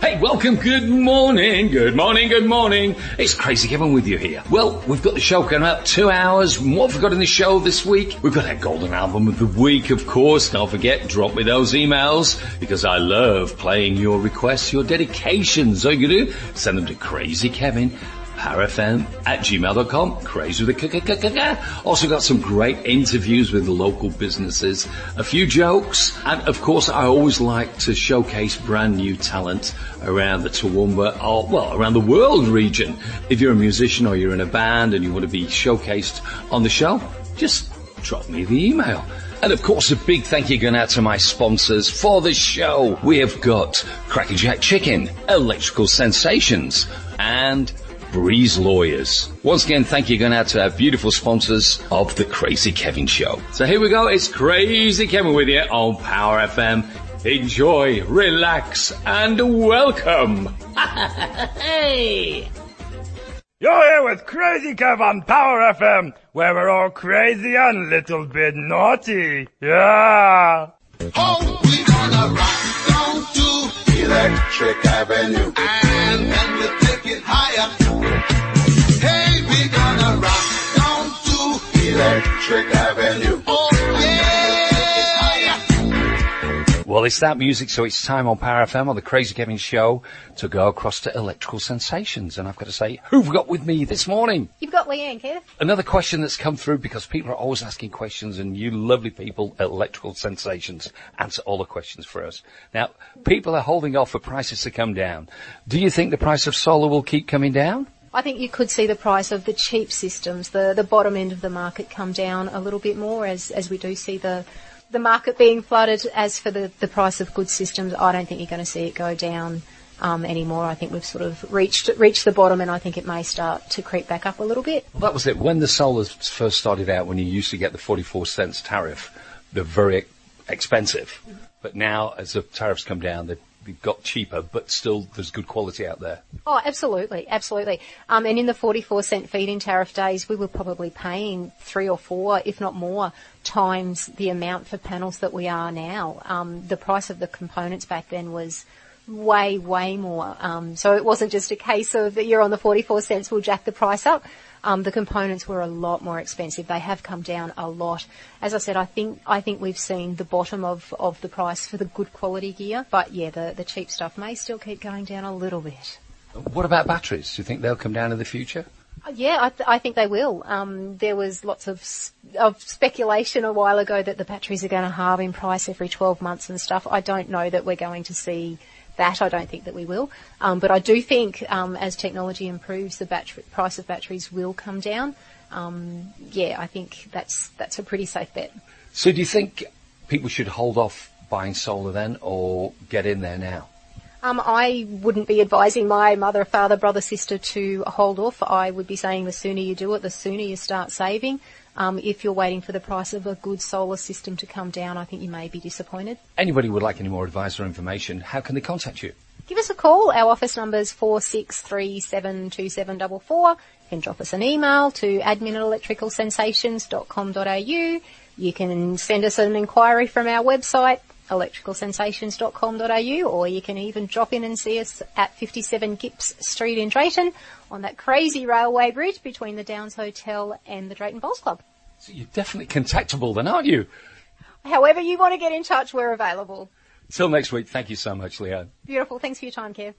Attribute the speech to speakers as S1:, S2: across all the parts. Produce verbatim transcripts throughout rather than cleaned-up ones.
S1: Hey, welcome, good morning, good morning, good morning. It's Crazy Kevin with you here. Well, we've got the show coming up, two hours. What have we got in the show this week? We've got our golden album of the week, of course. Don't forget, drop me those emails, because I love playing your requests, your dedications. All you can do, send them to Crazy Kevin. PowerFM at gmail dot com. Crazy with a k-k-k-k-k. Also got some great interviews with local businesses, a few jokes, and of course I always like to showcase brand new talent around the Toowoomba, or well, around the world region. If you're a musician or you're in a band and you want to be showcased on the show, just drop me the email. And of course, a big thank you going out to my sponsors for the show. We have got Cracker Jack Chicken, Electrical Sensations, and Breeze Lawyers. Once again, thank you going out to our beautiful sponsors of the Crazy Kevin Show. So here we go. It's Crazy Kevin with you on Power F M. Enjoy, relax, and welcome. Hey!
S2: You're here with Crazy Kev on Power F M, where we're all crazy and a little bit naughty. Yeah!
S3: Oh, we gonna rock down to Electric Avenue, and then we'll take it higher. Hey, we gonna rock down to Electric Avenue. Oh, yeah!
S1: Well, it's that music, so it's time on Power F M on the Crazy Kevin Show to go across to Electrical Sensations. And I've got to say, who've got with me this morning?
S4: You've got Leanne, Kev.
S1: Another question that's come through, because people are always asking questions, and you lovely people at Electrical Sensations answer all the questions for us. Now, people are holding off for prices to come down. Do you think the price of solar will keep coming down?
S4: I think you could see the price of the cheap systems, the, the bottom end of the market, come down a little bit more as, as we do see the the market being flooded. As for the, the price of good systems, I don't think you're going to see it go down um, anymore. I think we've sort of reached reached the bottom, and I think it may start to creep back up a little bit.
S1: Well, that was it. When the solar first started out, when you used to get the forty-four cents tariff, they're very expensive. Mm-hmm. But now, as the tariffs come down, they've got cheaper, but still there's good quality out there.
S4: Oh, absolutely, absolutely. Um, and in the forty-four cent feed-in tariff days, we were probably paying three or four, if not more, times the amount for panels that we are now. Um, the price of the components back then was way, way more. Um, so it wasn't just a case of you're on the forty-four cents, we'll jack the price up. Um, the components were a lot more expensive. They have come down a lot. As I said, I think I think we've seen the bottom of, of the price for the good quality gear. But yeah, the, the cheap stuff may still keep going down a little bit.
S1: What about batteries? Do you think they'll come down in the future?
S4: Uh, yeah, I, th- I think they will. Um, there was lots of of speculation a while ago that the batteries are going to halve in price every twelve months and stuff. I don't know that we're going to see that. I don't think that we will. Um, but I do think um, as technology improves, the battery, price of batteries will come down. Um, yeah, I think that's that's a pretty safe bet.
S1: So do you think people should hold off buying solar then, or get in there now?
S4: Um, I wouldn't be advising my mother, father, brother, sister to hold off. I would be saying the sooner you do it, the sooner you start saving. Um, if you're waiting for the price of a good solar system to come down, I think you may be disappointed.
S1: Anybody would like any more advice or information, how can they contact you?
S4: Give us a call. Our office number is four six three seven two seven four four. You can drop us an email to admin at electrical sensations dot com dot a u. You can send us an inquiry from our website, electrical sensations dot com dot a u, or you can even drop in and see us at fifty-seven Gipps Street in Drayton on that crazy railway bridge between the Downs Hotel and the Drayton Bowls Club.
S1: So you're definitely contactable then, aren't you?
S4: However you want to get in touch, we're available.
S1: Till next week, thank you so much, Leanne.
S4: Beautiful. Thanks for your time, Kev.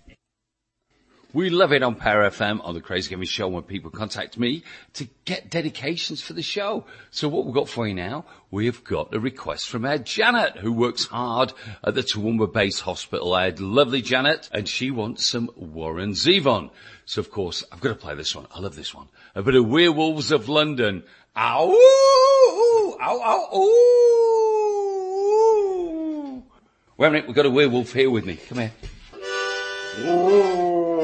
S1: We love it on Power F M on the Crazy Kevin Show when people contact me to get dedications for the show. So what we've got for you now, we have got a request from our Janet, who works hard at the Toowoomba Base Hospital. Our lovely Janet, and she wants some Warren Zevon. So of course, I've got to play this one. I love this one. A bit of Werewolves of London. Ow! Ow, ow, ooh! Wait a minute, we've got a werewolf here with me. Come here. Ooh.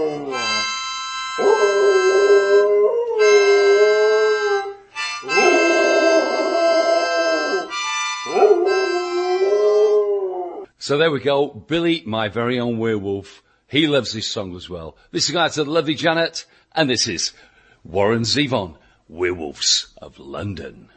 S1: So there we go. Billy, my very own werewolf, he loves this song as well. This is going out to the lovely Janet, and this is Warren Zevon, Werewolves of London.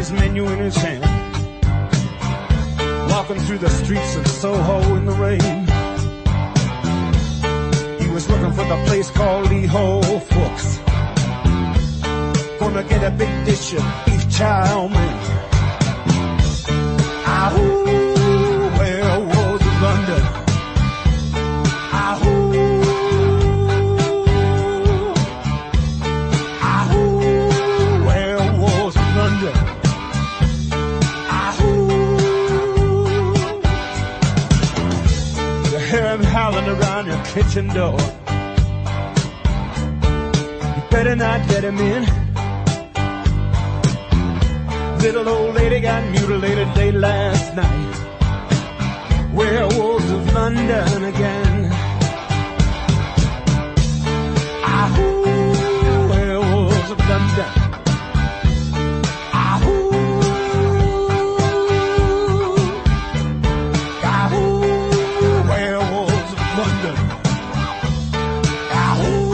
S5: his menu in his hand, walking through the streets of Soho in the rain. He was looking for the place called Lee Ho Fooks, gonna get a big dish of beef chow mein. Ahoo, where was London? Ahoo, ahoo, where was London? Ahoo, you hear him howling around your kitchen door. You better not let him in. Little old lady got mutilated late last night. Werewolves of London again. Ahoo, werewolves of London. Ahoo, ahoo, werewolves of London. Ahoo.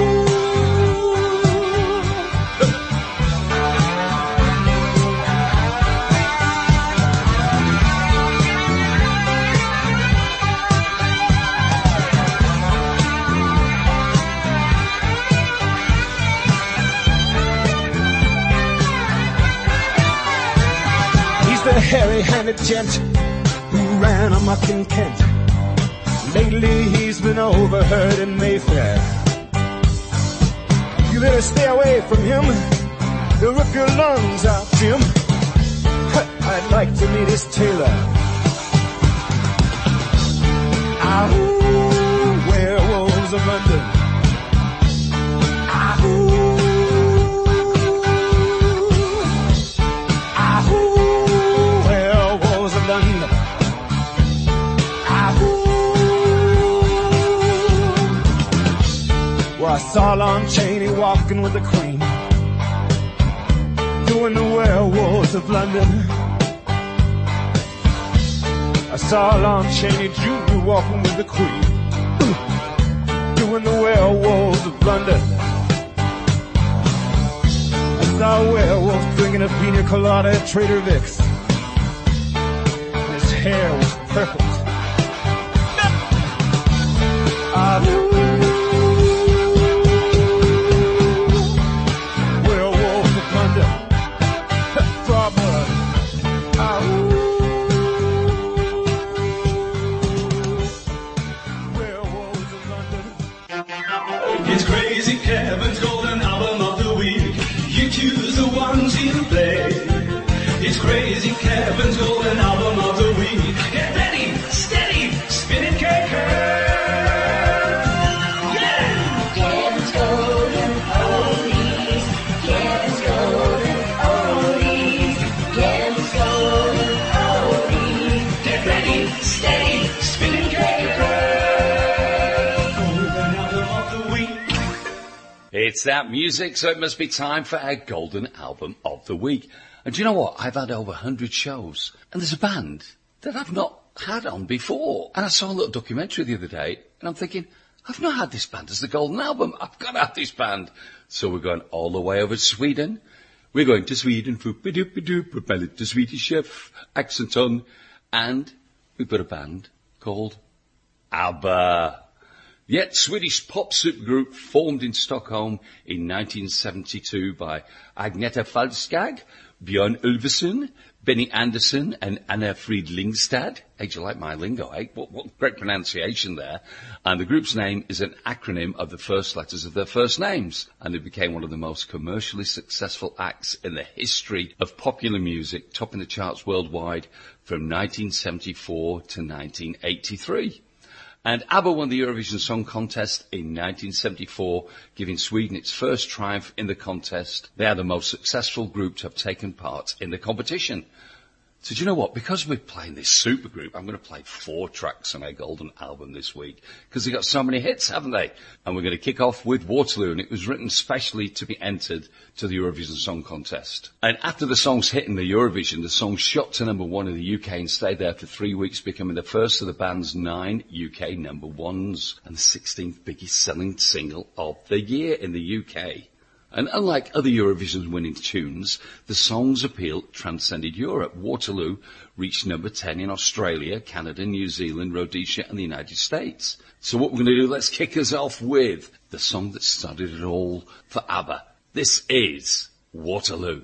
S5: The hairy-handed gent who ran amok in Kent. Lately he's been overheard in Mayfair. You better stay away from him. He'll rip your lungs out, Jim. I'd like to meet his tailor. Ahoo, werewolves of London. Ahoo. Well, I saw Lon Chaney walking with the Queen, doing the werewolves of London. I saw Lon Chaney Junior walking with the Queen, doing the werewolves of London. I saw a werewolf drinking a pina colada at Trader Vic's, and his hair was purple. Ah,
S6: It's Crazy Kevin's Golden Album of the Week. You choose the ones you play. It's Crazy Kevin's Golden Album of the Week. Get ready, steady, spin it, K K. Yeah!
S7: Kevin's Golden Oldies. Kevin's Golden Oldies. Kevin's Golden Oldies.
S6: Get ready, steady, spin it, K K. Golden Album of the Week.
S1: It's that music, so it must be time for our Golden Album of the Week. And do you know what? I've had over one hundred shows, and there's a band that I've not had on before. And I saw a little documentary the other day, and I'm thinking, I've not had this band as the Golden Album. I've got to have this band. So we're going all the way over to Sweden. We're going to Sweden for ba-doop-ba-doop with my little Swedish chef accent on. And we've got a band called ABBA. Yet Swedish pop supergroup formed in Stockholm in nineteen seventy-two by Agneta Falskag, Björn Ulveson, Benny Andersson and Anna Frid Lingstad. Hey, do you like my lingo, eh? What, what great pronunciation there. And the group's name is an acronym of the first letters of their first names. And it became one of the most commercially successful acts in the history of popular music, topping the charts worldwide from nineteen seventy-four to nineteen eighty-three. And ABBA won the Eurovision Song Contest in nineteen seventy-four, giving Sweden its first triumph in the contest. They are the most successful group to have taken part in the competition. So do you know what? Because we're playing this supergroup, I'm going to play four tracks on our Golden Album this week, because they've got so many hits, haven't they? And we're going to kick off with Waterloo, and it was written specially to be entered to the Eurovision Song Contest. And after the song's hit in the Eurovision, the song shot to number one in the U K and stayed there for three weeks, becoming the first of the band's nine U K number ones and the sixteenth biggest selling single of the year in the U K. And unlike other Eurovision winning tunes, the song's appeal transcended Europe. Waterloo reached number ten in Australia, Canada, New Zealand, Rhodesia and the United States. So what we're going to do, let's kick us off with the song that started it all for ABBA. This is Waterloo.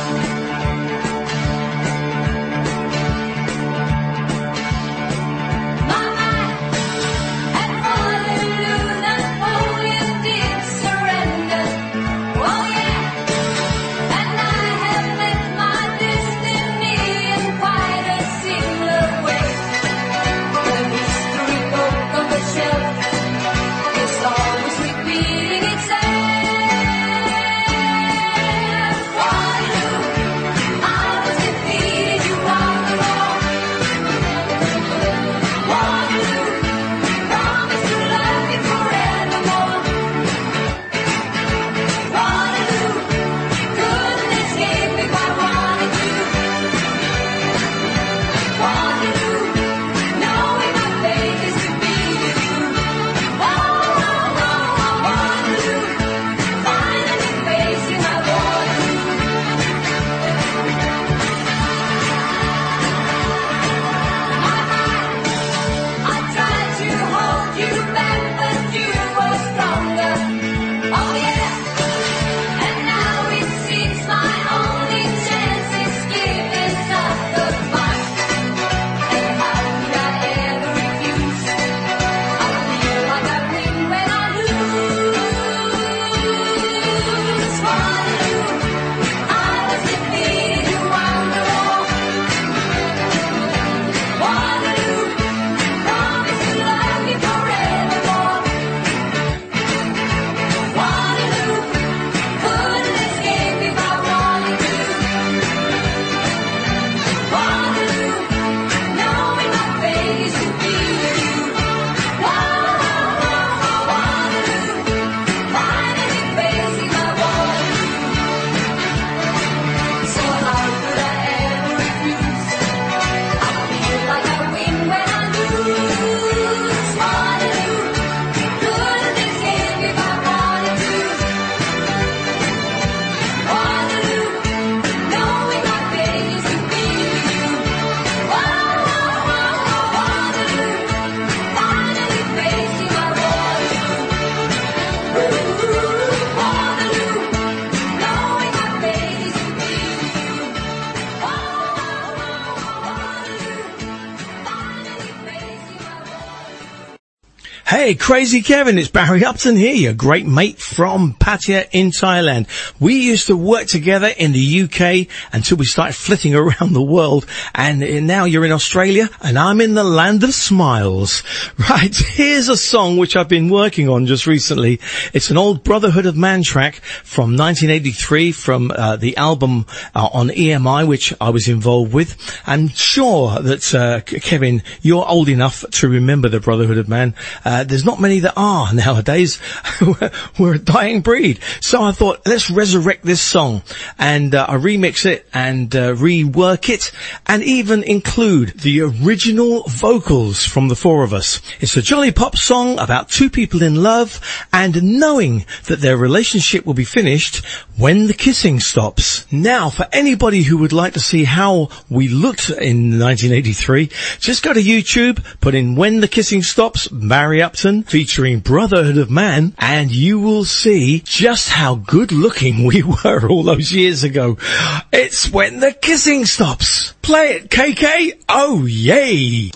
S8: Hey, Crazy Kevin, it's Barry Upton here, your great mate from Pattaya in Thailand. We used to work together in the U K until we started flitting around the world, and now you're in Australia and I'm in the land of smiles. Right, here's a song which I've been working on just recently. It's an old Brotherhood of Man track from nineteen eighty-three from uh, the album uh, on E M I, which I was involved with. I'm sure that, uh, Kevin, you're old enough to remember the Brotherhood of Man. Uh, there's not many that are nowadays. We're a dying breed. So I thought, let's resurrect this song. And uh, I remix it and uh, rework it and even include the original vocals from the four of us. It's a jolly pop song about two people in love and knowing that their relationship will be finished when the kissing stops. Now, for anybody who would like to see how we looked in nineteen eighty-three, just go to YouTube, put in When the Kissing Stops, Barry Upton, featuring Brotherhood of Man, and you will see just how good looking we were all those years ago. It's When the Kissing Stops. Play it, K K. Oh, yay.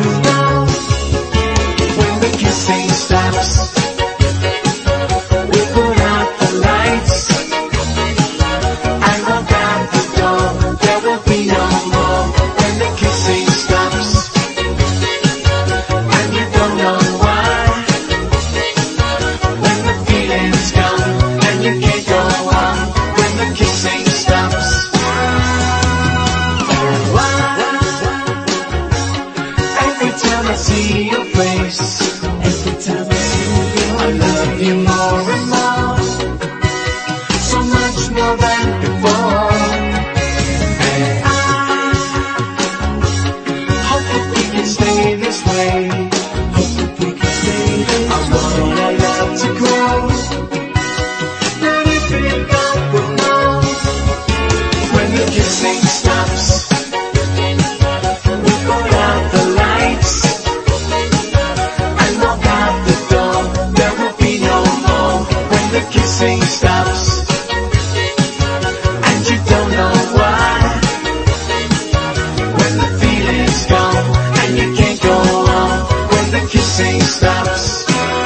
S9: When the kissing stops, with
S5: kissing stops, and you don't know why. When the feeling's gone and you can't go on, when the kissing stops.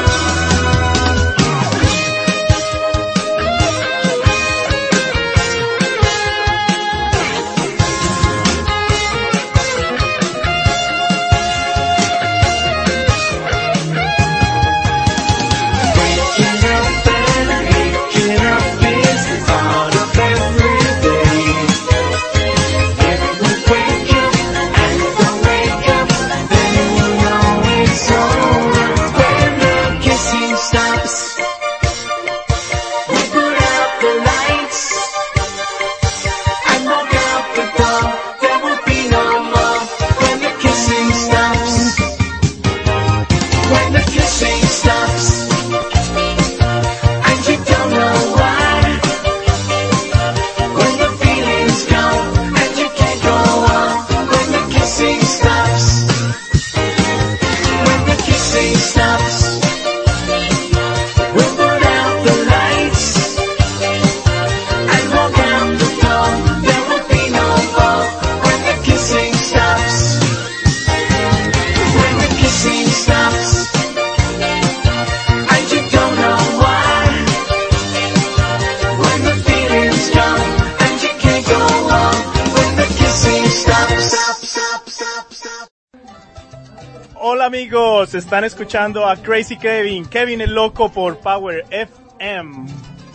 S9: Hola amigos, están escuchando a Crazy Kevin, Kevin el Loco por Power F M.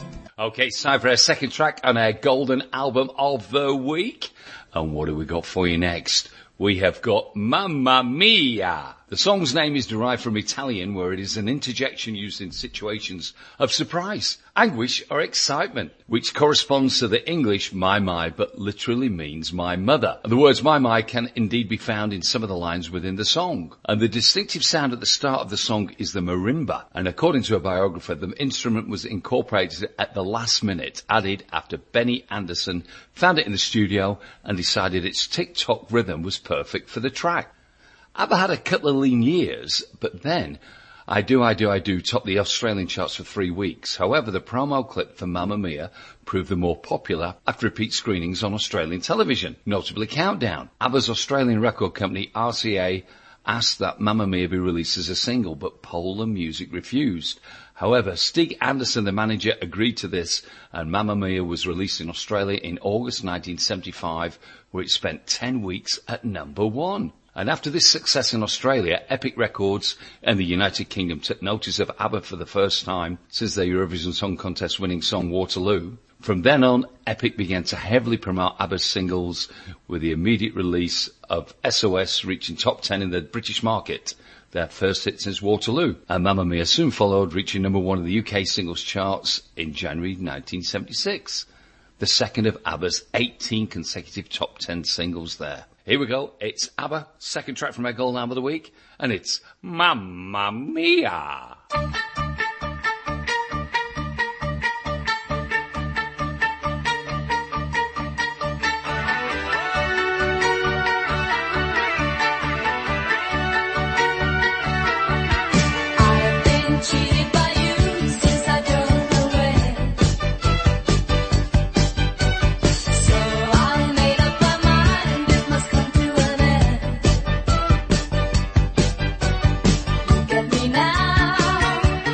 S1: Okay, it's time for our second track on our golden album of the week. And what have we got for you next? We have got Mamma Mia. The song's name is derived from Italian, where it is an interjection used in situations of surprise, anguish or excitement, which corresponds to the English my my, but literally means my mother. The words my my can indeed be found in some of the lines within the song. And the distinctive sound at the start of the song is the marimba. And according to a biographer, the instrument was incorporated at the last minute, added after Benny Andersson found it in the studio and decided its tick-tock rhythm was perfect for the track. I've had a couple of lean years, but then I Do, I Do, I Do topped the Australian charts for three weeks. However, the promo clip for Mamma Mia proved the more popular after repeat screenings on Australian television, notably Countdown. ABBA's Australian record company R C A asked that Mamma Mia be released as a single, but Polar Music refused. However, Stig Anderson, the manager, agreed to this, and Mamma Mia was released in Australia in August nineteen seventy-five, where it spent ten weeks at number one. And after this success in Australia, Epic Records and the United Kingdom took notice of ABBA for the first time since their Eurovision Song Contest winning song Waterloo. From then on, Epic began to heavily promote ABBA's singles, with the immediate release of S O S reaching top ten in the British market, their first hit since Waterloo. And Mamma Mia soon followed, reaching number one in the U K singles charts in January nineteen seventy-six. The second of ABBA's eighteen consecutive top ten singles there. Here we go. It's ABBA, second track from our Golden Album of the Week, and it's Mamma Mia.
S7: I've been cheated by you since I don't know when. So I made up my mind it must come to an end. Look at me now.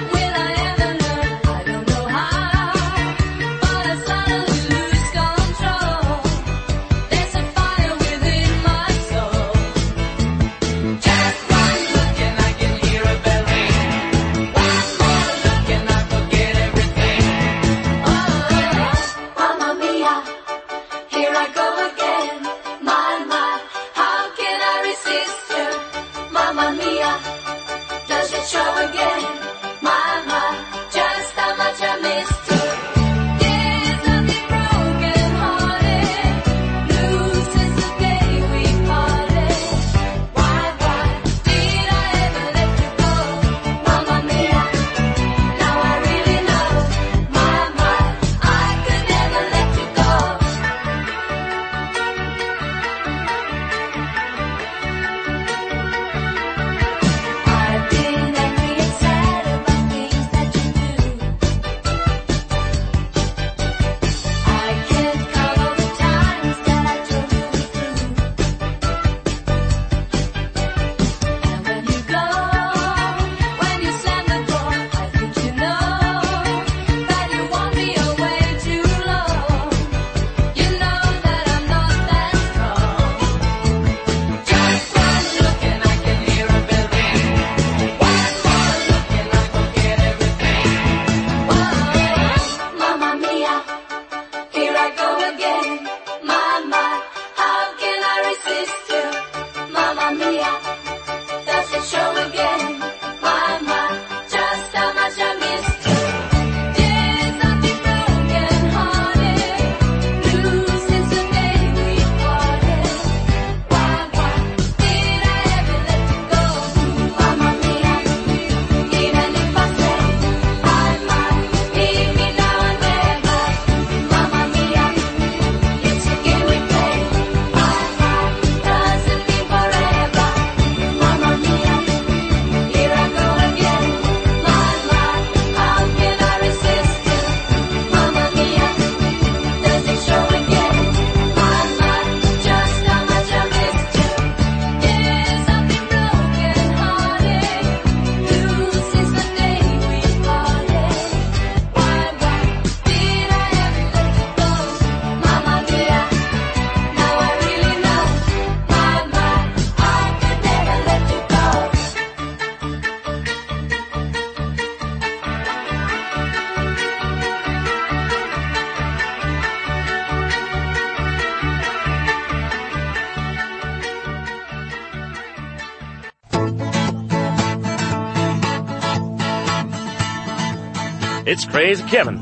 S10: It's Crazy Kevin.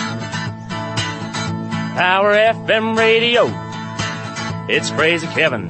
S10: Power F M radio. It's Crazy Kevin.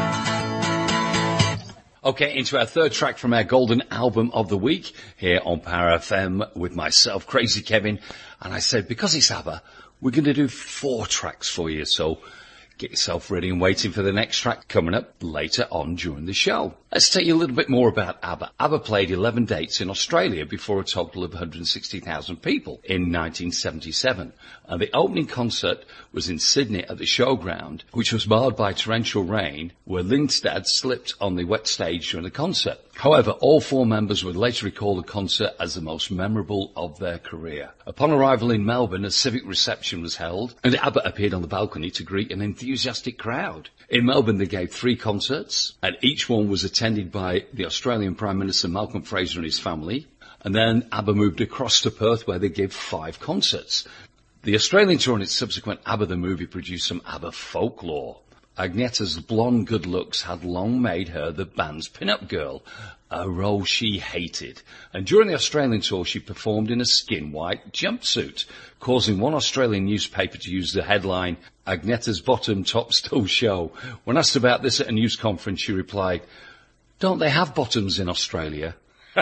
S1: Okay, into our third track from our Golden Album of the Week here on Power F M with myself, Crazy Kevin. And I said, because it's ABBA, we're going to do four tracks for you. So get yourself ready and waiting for the next track coming up later on during the show. Let's tell you a little bit more about ABBA. ABBA played eleven dates in Australia before a total of one hundred sixty thousand people in nineteen seventy-seven. And the opening concert was in Sydney at the Showground, which was marred by torrential rain, where Lindstad slipped on the wet stage during the concert. However, all four members would later recall the concert as the most memorable of their career. Upon arrival in Melbourne, a civic reception was held, and ABBA appeared on the balcony to greet an enthusiastic crowd. In Melbourne, they gave three concerts, and each one was attended by the Australian Prime Minister Malcolm Fraser and his family. And then ABBA moved across to Perth, where they gave five concerts. The Australian tour and its subsequent ABBA the Movie produced some ABBA folklore. Agnetta's blonde good looks had long made her the band's pin-up girl, a role she hated. And during the Australian tour, she performed in a skin-white jumpsuit, causing one Australian newspaper to use the headline, Agnetta's bottom tops don't show. When asked about this at a news conference, she replied, "Don't they have bottoms in Australia?"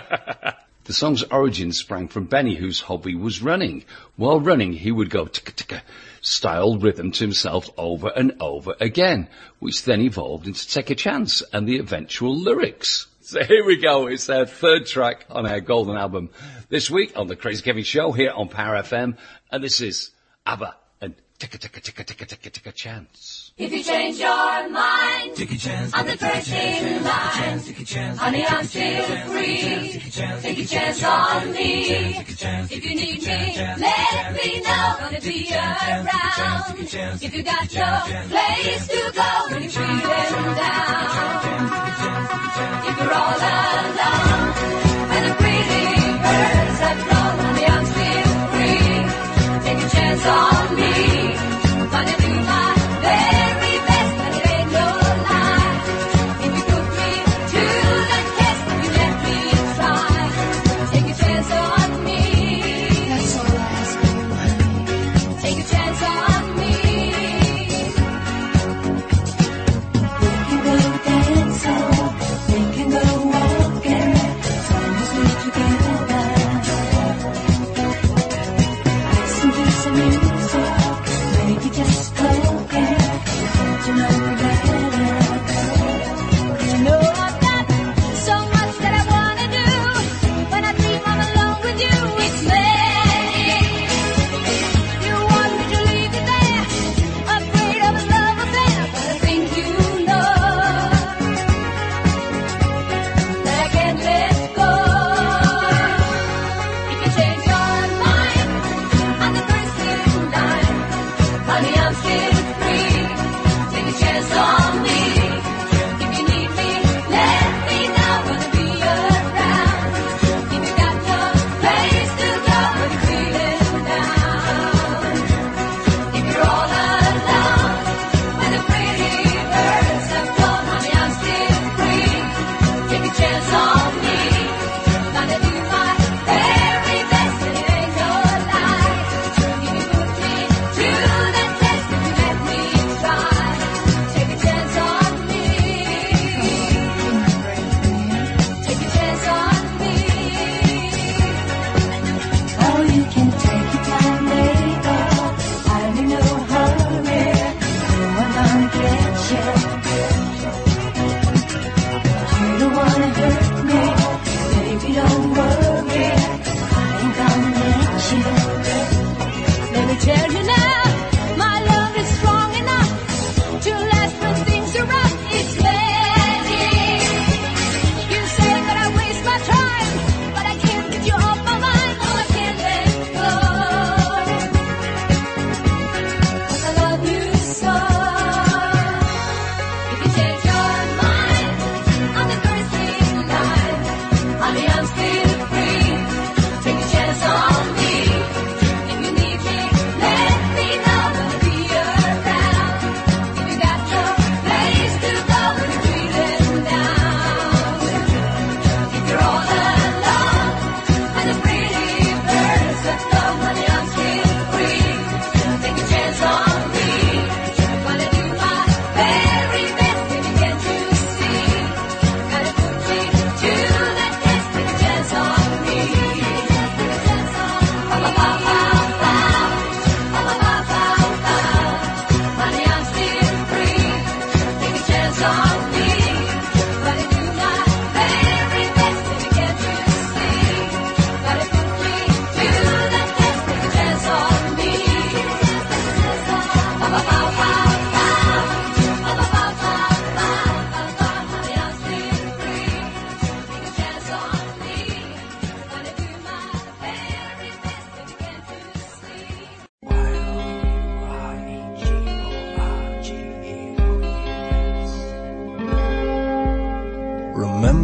S1: The song's origin sprang from Benny, whose hobby was running. While running, he would go ticka-ticka, styled rhythm to himself over and over again, which then evolved into Take a Chance and the eventual lyrics. So here we go. It's our third track on our Golden Album this week on the Crazy Kevin Show here on Power F M. And this is ABBA and Ticka-Ticka-Ticka-Ticka-Ticka Chance.
S7: If you change your mind, take a chance. I'm the first in line. Honey, I'm still free. Take a chance on me. If you need me, let me know. Gonna be around. If you got your place to go when you're feeling down. If you're all alone, when the pretty birds have flown, honey, I'm still free. Take a chance on me. Gonna do my very best, but it ain't no lie. If you put me to the test, if you let me try, take a chance on me. That's all I ask you, honey. Take a chance on me. We can go dancing, we can go walking, as long as we're together. Listen to some music, maybe just spoken. You know me better. 'Cause you know I've got so much that I wanna do. When I dream I'm alone with you, it's me. You want me to leave you there, afraid of a love affair, but I think you know that I can't let go. If you change your mind, I'm the first in line. Honey, I'm still free. Take a chance on me. If you need me, let me know. Gonna be around. If you got your place to go when you're feeling down. If you're all alone, when the pretty birds have flown, honey, I'm still free. Take a chance on me. Gonna do my very best, and it ain't no lie. If you put me to the test, if you let me try, take a chance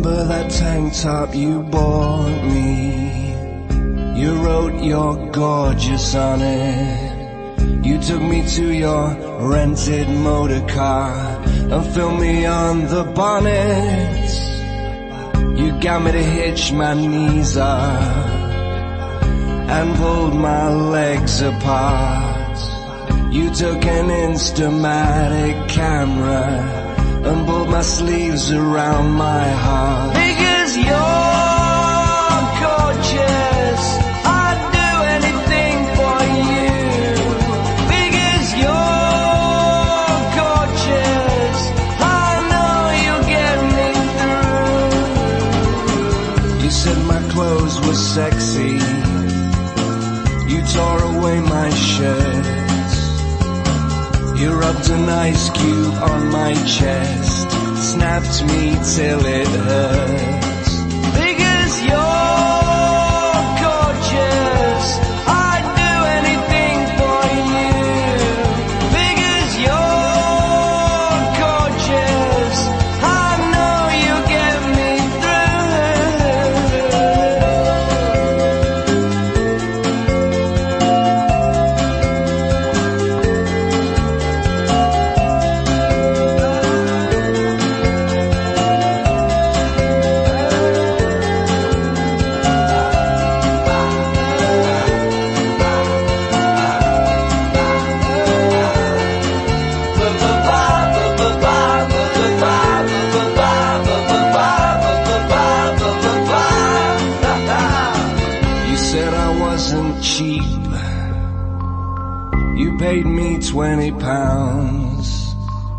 S11: remember that tank top you bought me. You wrote you're gorgeous on it. You took me to your rented motor car and filmed me on the bonnet. You got me to hitch my knees up and pulled my legs apart. You took an Instamatic camera and pulled my sleeves around my heart. Because you're gorgeous, I'd do anything for you. Because you're gorgeous, I know you'll get me through. You said my clothes were sexy. You tore away my shirt. You rubbed an ice cube on my chest, snapped me till it hurts. Because you're gorgeous, I'd do anything for you. Because you're gorgeous, I know you'll get me paid me twenty pounds.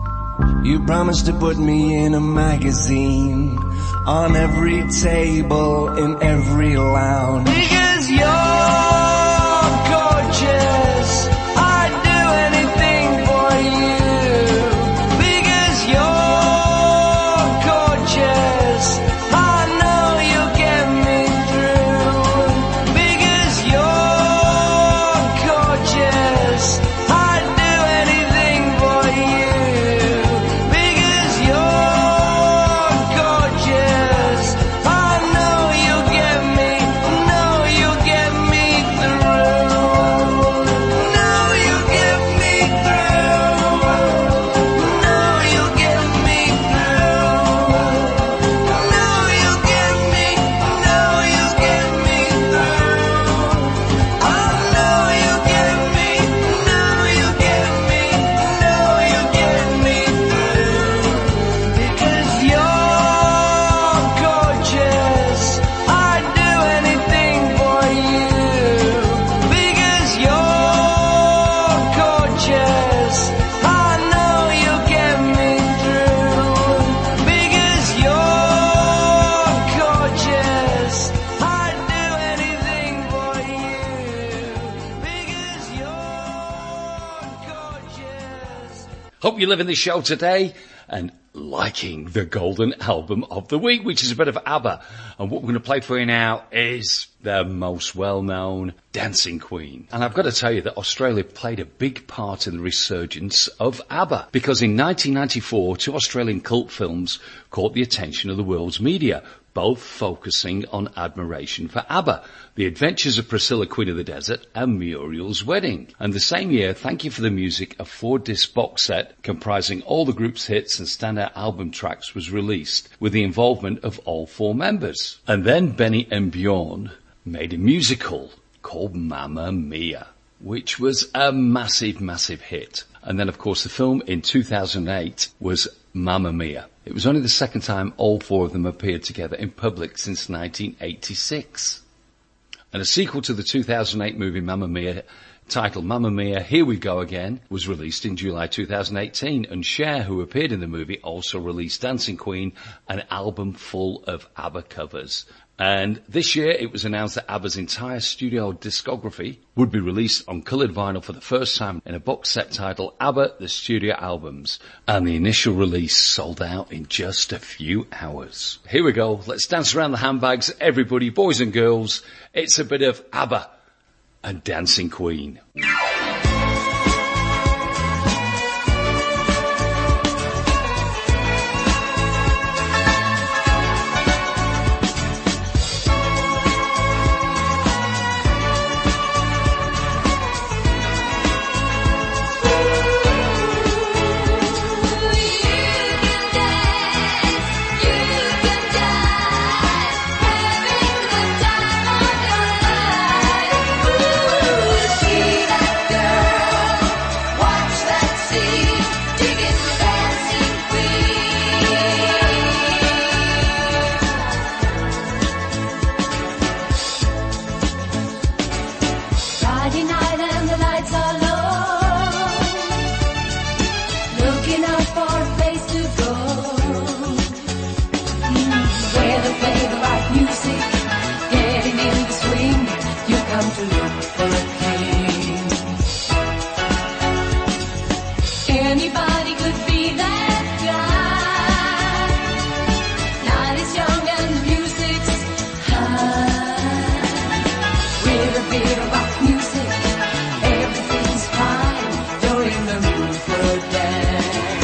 S11: You promised to put me in a magazine on every table in every lounge. Because you're gorgeous, I'd do anything for you. Because you're gorgeous, I know you'll get me through. Because you're gorgeous, I'd do anything for you. Because you're gorgeous, I know you'll get me, know you'll get me through. Know you'll get me through. Know you'll get me through. Know you'll get me, know you'll get me through. I know you'll get me, know you'll get me, know you'll get me through. Because you're gorgeous, I'd do anything for you. Because you're gorgeous, I know you'll get me through. Because you're gorgeous, I'd do anything for you. Because you're gorgeous.
S1: Hope you're living the show today and liking the Golden Album of the Week, which is a bit of ABBA. And what we're going to play for you now is the most well-known Dancing Queen. And I've got to tell you that Australia played a big part in the resurgence of ABBA, because in nineteen ninety-four, two Australian cult films caught the attention of the world's media, both focusing on admiration for ABBA: The Adventures of Priscilla, Queen of the Desert, and Muriel's Wedding. And the same year, Thank You for the Music, a four-disc box set comprising all the group's hits and standout album tracks, was released, with the involvement of all four members. And then Benny and Bjorn made a musical called Mamma Mia, which was a massive, massive hit. And then, of course, the film in two thousand eight was Mamma Mia. It was only the second time all four of them appeared together in public since nineteen eighty-six. And a sequel to the two thousand eight movie Mamma Mia, titled Mamma Mia, Here We Go Again, was released in July two thousand eighteen, and Cher, who appeared in the movie, also released Dancing Queen, an album full of ABBA covers. And this year it was announced that ABBA's entire studio discography would be released on coloured vinyl for the first time in a box set titled ABBA The Studio Albums. And the initial release sold out in just a few hours. Here we go. Let's dance around the handbags, everybody, boys and girls. It's a bit of ABBA and Dancing Queen.
S7: Anybody could be that guy. Night is young and the music's high. With a bit of rock music, everything's fine. You're in the mood for a dance.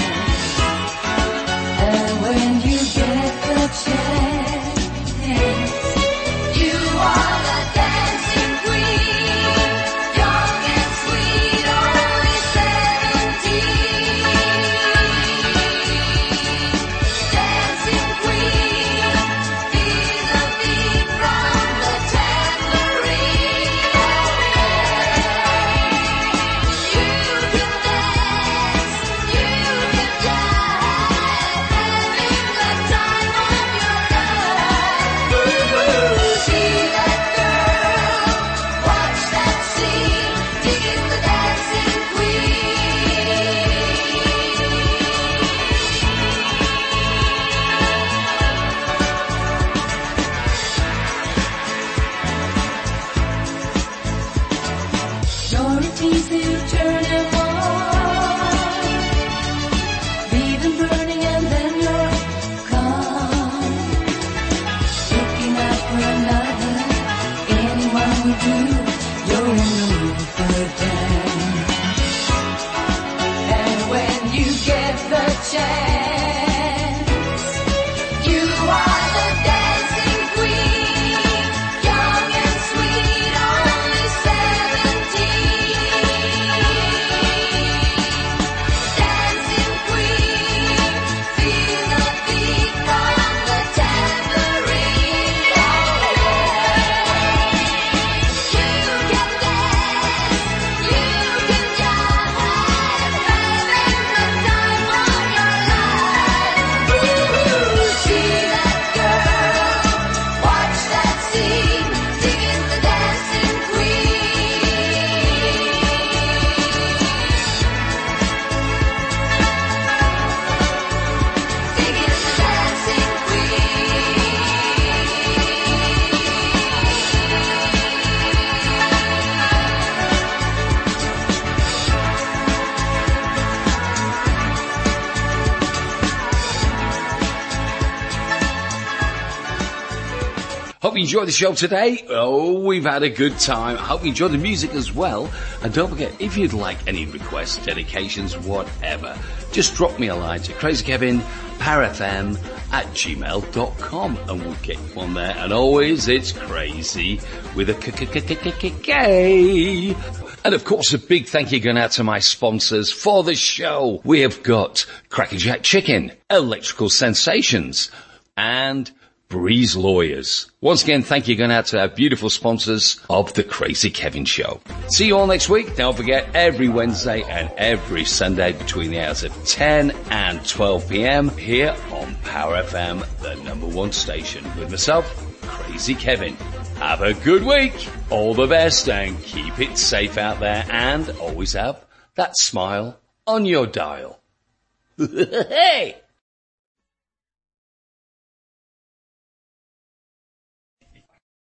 S7: And when you get the chance, you are the dancing queen. Young and sweet, only seventeen. Dancing queen, feel the beat from the tambourine. You can dance, you can jive, having the time of your life. See that girl, watch that scene, digging the dancing queen. Your routines to turn and on, leave them burning and then you're gone. Looking out for another, anyone will do. You're in the mood for a dance. And when you get the chance, you are the dancing queen. Young and sweet, only seventeen. Dancing queen, feel the beat from the tambourine. You can dance, you can jive, having the time of your life. See that girl, watch that scene, digging the dancing queen. Digging the dancing
S1: Hope you enjoyed the show today. Oh, we've had a good time. I hope you enjoyed the music as well. And don't forget, if you'd like any requests, dedications, whatever, just drop me a line to crazykevin parafm at gmail dot com and we'll get you on there. And always, it's crazy with a k-k-k-k-k-k. And of course, a big thank you going out to my sponsors for the show. We have got Crackerjack Chicken, Electrical Sensations, and Breeze Lawyers. Once again, thank you going out to our beautiful sponsors of the Crazy Kevin Show. See you all next week. Don't forget, every Wednesday and every Sunday between the hours of ten and twelve p.m. here on Power F M, the number one station. With myself, Crazy Kevin. Have a good week. All the best and keep it safe out there and always have that smile on your dial. Hey!